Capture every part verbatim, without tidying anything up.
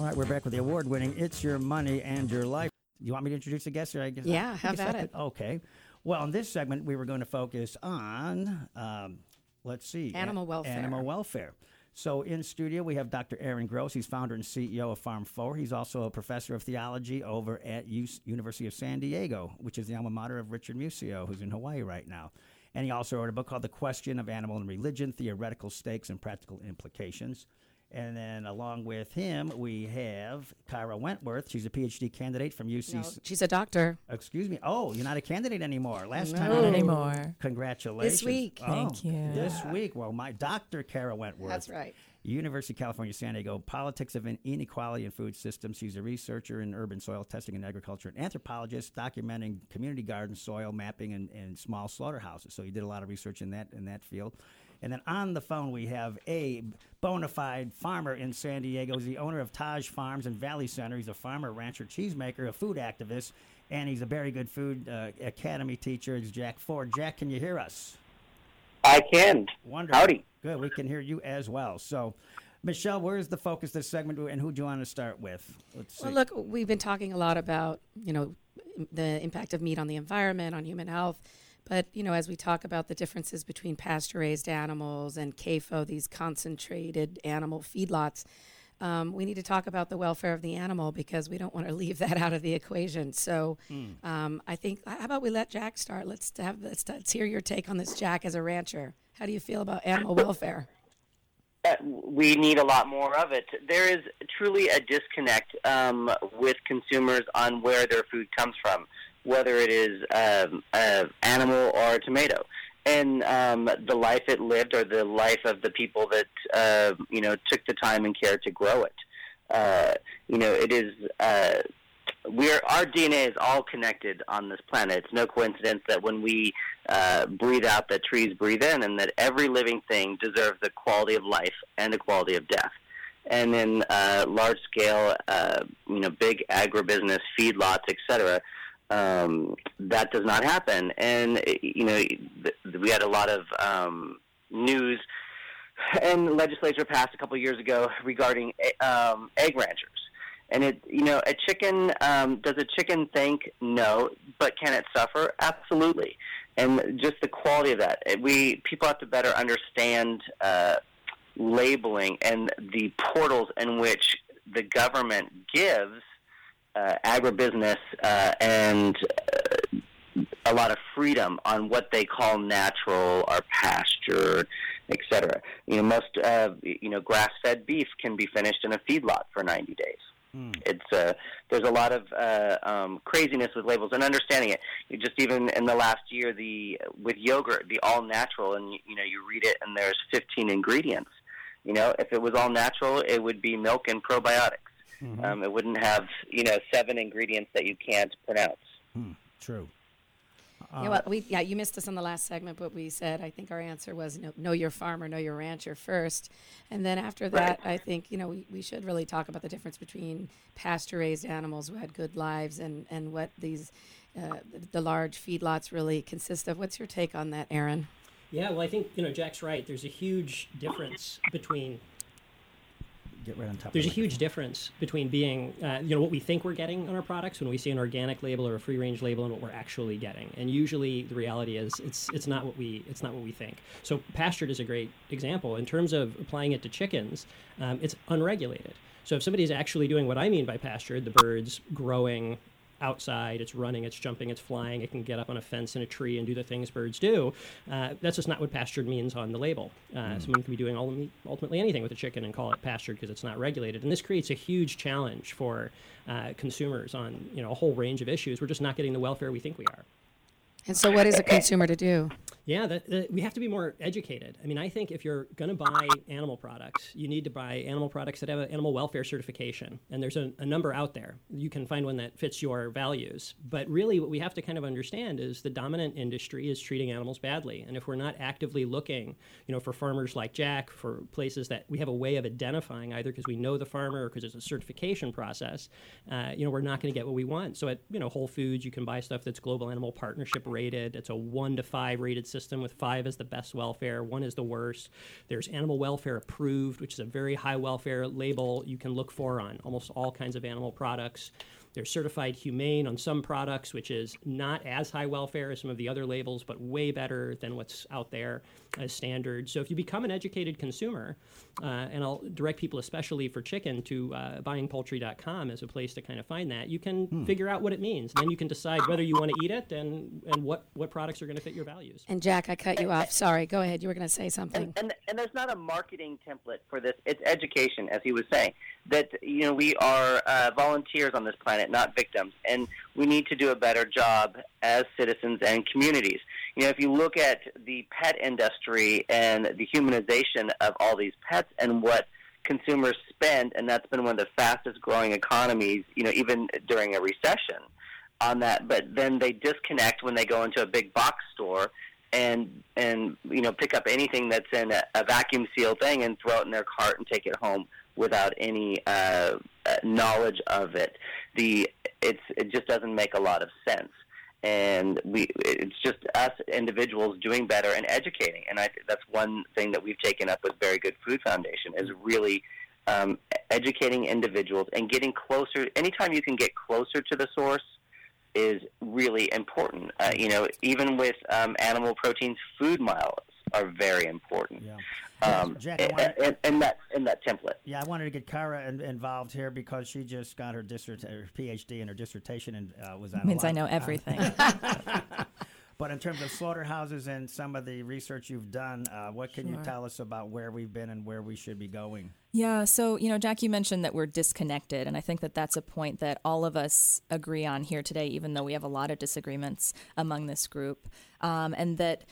right, we're back with the award-winning It's Your Money and Your Life. You want me to introduce the guest? Or I guess Yeah, I, how I guess about I it? could- Okay. Well, in this segment, we were going to focus on, um, let's see. Animal a- welfare. Animal welfare. So in studio, we have Doctor Aaron Gross. He's founder and C E O of Farm Forward. He's also a professor of theology over at U- University of San Diego, which is the alma mater of Richard Musio, who's in Hawaii right now. And he also wrote a book called The Question of Animal and Religion, Theoretical Stakes and Practical Implications. And then along with him, we have Kyra Wentworth. She's a P H D candidate from U C. No, she's a doctor. Excuse me. Oh, you're not a candidate anymore. Last No. time. Not anymore. Congratulations. This week. Oh, Thank you. This week. Well, my Doctor Kyra Wentworth. That's right. University of California, San Diego, Politics of Inequality in Food Systems. She's a researcher in urban soil testing and agriculture, an anthropologist documenting community garden soil mapping and, and small slaughterhouses. So you did a lot of research in that in that field. And then on the phone, we have a bona fide farmer in San Diego. He's the owner of Taj Farms and Valley Center. He's a farmer, rancher, cheesemaker, a food activist, and he's a very good food uh, academy teacher. It's Jack Ford. Jack, can you hear us? I can. Wonderful. Howdy. Good. We can hear you as well. So, Michelle, where's the focus of this segment, and who do you want to start with? Let's see. Well, look, we've been talking a lot about, you know, the impact of meat on the environment, on human health. But, you know, as we talk about the differences between pasture-raised animals and C A F O, these concentrated animal feedlots, um, we need to talk about the welfare of the animal because we don't want to leave that out of the equation. So Mm. um, I think, how about we let Jack start? Let's have let's, let's hear your take on this, Jack, as a rancher. How do you feel about animal welfare? Uh, we need a lot more of it. There is truly a disconnect um, with consumers on where their food comes from, whether it is um, an animal or a tomato, and um, the life it lived or the life of the people that uh, you know took the time and care to grow it. Uh, you know, it is. Uh, We're, our D N A is all connected on this planet. It's no coincidence that when we uh, breathe out, that trees breathe in, and that every living thing deserves the quality of life and the quality of death. And in uh, large-scale, uh, you know, big agribusiness, feedlots, et cetera, um, that does not happen. And, you know, th- we had a lot of um, news and legislature passed a couple of years ago regarding um, egg ranchers. And it, you know, a chicken, um, does a chicken think? No. But can it suffer? Absolutely. And just the quality of that. We, people have to better understand uh, labeling and the portals in which the government gives uh, agribusiness uh, and uh, a lot of freedom on what they call natural or pastured, et cetera. You know, most, uh, you know, grass-fed beef can be finished in a feedlot for ninety days. Mm. It's uh, there's a lot of uh, um, craziness with labels and understanding it. You just even in the last year, the with yogurt, the all natural, and you know you read it and there's fifteen ingredients. You know, if it was all natural, it would be milk and probiotics. Mm-hmm. Um, it wouldn't have you know seven ingredients that you can't pronounce. Mm, true. Uh, Yeah, well, we, yeah, you missed us on the last segment, but we said, I think our answer was know, know your farmer, know your rancher first. And then after that, I think, you know, we, we should really talk about the difference between pasture-raised animals who had good lives and, and what these, uh, the, the large feedlots really consist of. What's your take on that, Aaron? Yeah, well, I think, you know, Jack's right. There's a huge difference between Get right on top There's a of the huge difference between being, uh, you know, what we think we're getting on our products when we see an organic label or a free-range label and what we're actually getting. And usually the reality is it's it's not what we it's not what we think. So pastured is a great example. In terms of applying it to chickens, um, it's unregulated. So if somebody's actually doing what I mean by pastured, the birds growing outside, it's running, it's jumping, it's flying, it can get up on a fence in a tree and do the things birds do. Uh, that's just not what pastured means on the label. Uh, mm. Someone can be doing ultimately anything with a chicken and call it pastured because it's not regulated. And this creates a huge challenge for uh, consumers on you know a whole range of issues. We're just not getting the welfare we think we are. And so what is a consumer to do? Yeah, that, that, we have to be more educated. I mean, I think if you're going to buy animal products, you need to buy animal products that have an animal welfare certification. And there's a, a number out there. You can find one that fits your values. But really what we have to kind of understand is the dominant industry is treating animals badly. And if we're not actively looking, you know, for farmers like Jack, for places that we have a way of identifying either because we know the farmer or because it's a certification process, uh, you know, we're not going to get what we want. So at, you know, Whole Foods, you can buy stuff that's Global Animal Partnership rated. It's a one to five rated system system with five as the best welfare, one is the worst. There's animal welfare approved, which is a very high welfare label you can look for on almost all kinds of animal products. They're certified humane on some products, which is not as high welfare as some of the other labels, but way better than what's out there as standard. So if you become an educated consumer, uh, and I'll direct people especially for chicken to uh, buying poultry dot com as a place to kind of find that, you can hmm. figure out what it means. Then you can decide whether you want to eat it and, and what, what products are going to fit your values. And Jack, I cut you off. Sorry. Go ahead. You were going to say something. And, and, and there's not a marketing template for this. It's education, as he was saying. That, you know, we are uh, volunteers on this planet, not victims, and we need to do a better job as citizens and communities. You know, if you look at the pet industry and the humanization of all these pets and what consumers spend, and that's been one of the fastest growing economies, you know, even during a recession on that, but then they disconnect when they go into a big box store and, and you know, pick up anything that's in a, a vacuum sealed thing and throw it in their cart and take it home without any uh, uh, knowledge of it. The it's it just doesn't make a lot of sense, and we it's just us individuals doing better and educating. And I think that's one thing that we've taken up with Very Good Food Foundation is really um, educating individuals and getting closer. Anytime you can get closer to the source is really important. Uh, you know, even with um, animal proteins, food miles are very important. Yeah. Um, Jack, I wanted, and, and that in that template. Yeah, I wanted to get Kara in, involved here because she just got her, dissert, her PhD and her dissertation and uh, was on. Means a lot I know of, everything. But in terms of slaughterhouses and some of the research you've done, uh, what can Sure. you tell us about where we've been and where we should be going? Yeah, so, you know, Jack, you mentioned that we're disconnected, and I think that that's a point that all of us agree on here today, even though we have a lot of disagreements among this group, um, and that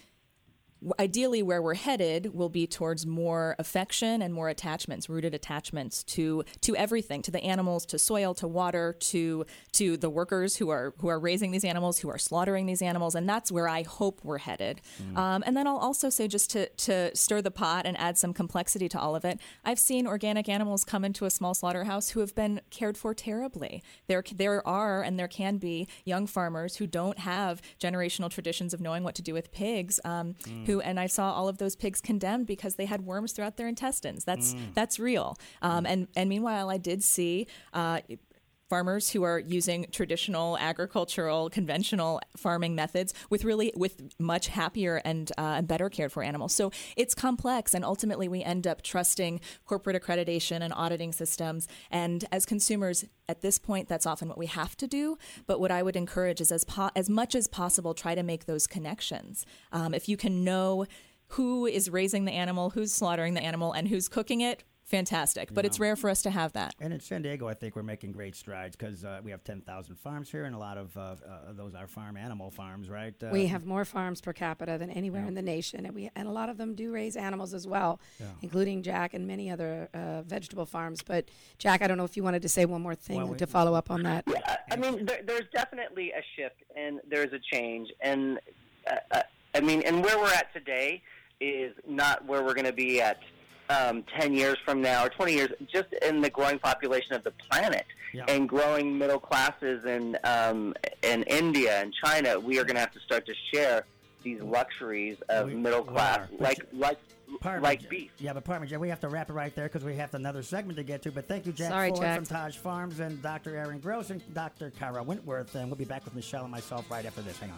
ideally where we're headed will be towards more affection and more attachments, rooted attachments to to everything, to the animals, to soil, to water, to to the workers who are who are raising these animals, who are slaughtering these animals, and that's where I hope we're headed. Mm. Um, and then I'll also say, just to to stir the pot and add some complexity to all of it, I've seen organic animals come into a small slaughterhouse who have been cared for terribly. There there are and there can be young farmers who don't have generational traditions of knowing what to do with pigs. Um, mm. Who, and I saw all of those pigs condemned because they had worms throughout their intestines. That's mm. that's real. Um, and and meanwhile, I did see Uh, farmers who are using traditional agricultural, conventional farming methods with really with much happier and uh, and better cared for animals. So it's complex, and ultimately we end up trusting corporate accreditation and auditing systems. And as consumers, at this point, that's often what we have to do. But what I would encourage is, as po- as much as possible, try to make those connections. Um, if you can know who is raising the animal, who's slaughtering the animal, and who's cooking it, fantastic. But Yeah. it's rare for us to have that. And in San Diego, I think we're making great strides because uh, we have ten thousand farms here, and a lot of uh, uh, those are farm animal farms, right? Uh, We have more farms per capita than anywhere Yeah. in the nation, and we and a lot of them do raise animals as well, Yeah. including Jack and many other uh, vegetable farms. But Jack, I don't know if you wanted to say one more thing Well, we- to follow up on that. Yeah, I I mean, there, there's definitely a shift and there's a change, and uh, uh, I mean, and where we're at today is not where we're going to be at um, ten years from now or twenty years. Just in the growing population of the planet Yeah. and growing middle classes in um, in India and China, we are going to have to start to share these luxuries of We- middle we class, are. But like you- like Pardon like me, beef. Yeah, but pardon me, Jack, we have to wrap it right there because we have another segment to get to. But thank you, Jack Sorry, Ford Jack. from Taj Farms and Doctor Aaron Gross and Doctor Kara Wentworth. And we'll be back with Michelle and myself right after this. Hang on.